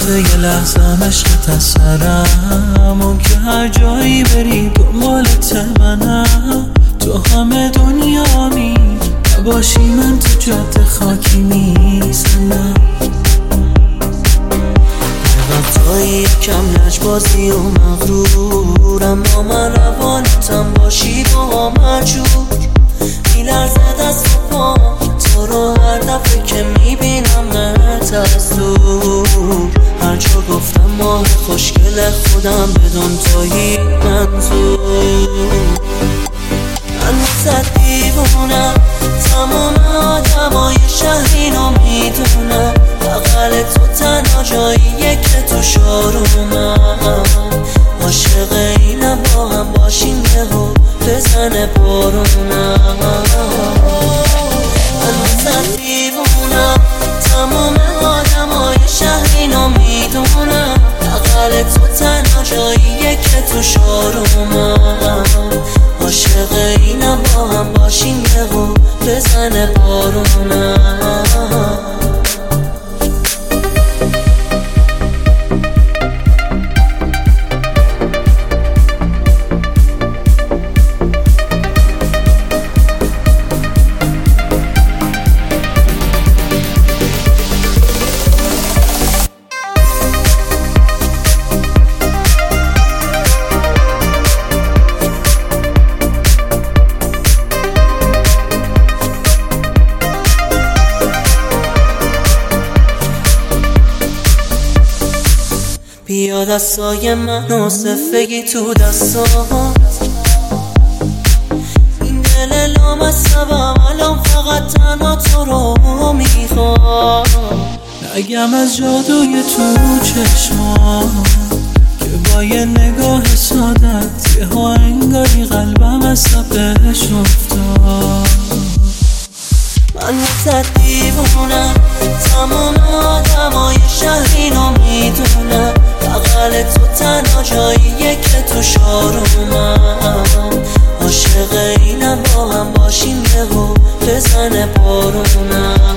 نرفته یه لحظه عشقت از سرم، اون که هر جایی بری دنبالت منم. تو همه دنیامی نباشی من تو جاده خاکی میزنم. وقتایی کم لجبازی و مغرورم، با من روانتم باشی با مجور. میلرزه دست و پا تو رو هر دفعه که میبینمت از دور. هر جا گفتم ماه خوشگل خودم بدون تویی منظور. من واسه دیوونم، تمام آدمای شهر اینو میدونم. بغل تو تنها جاییه که تو شارومم. عاشق اینم با هم باشیم یهو بزنه بارونم. من واسه دیوونم، تمام آدمای شهر اینو میدونم. بغل تو تنها جاییه که تو شارومم. عاشق اینم با هم باشیم یهو بزنه بارونم. بیا دستای من و صفگی تو دستات. این دل لامصبم الان فقط تنها تو رو میخواد. نگم از جادوی تو چشمات که با یه نگاه سادت یه ها انگاری قلبم از صفحش افتاد. من واسه دیوونم، تمام آدمای شهر اینو میدونم. بغل تو تنها جاییه که تو شارومم. عاشق اینم با هم باشیم یهو بزنه بارونم.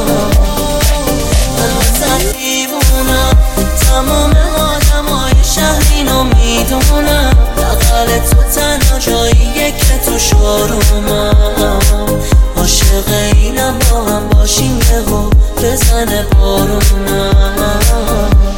من واسه دیوونم، تمام آدمای شهر اینو میدونم. بغل تو تنها جاییه که تو شارومم. عاشق اینم با هم باشیم یهو بزنه بارونم.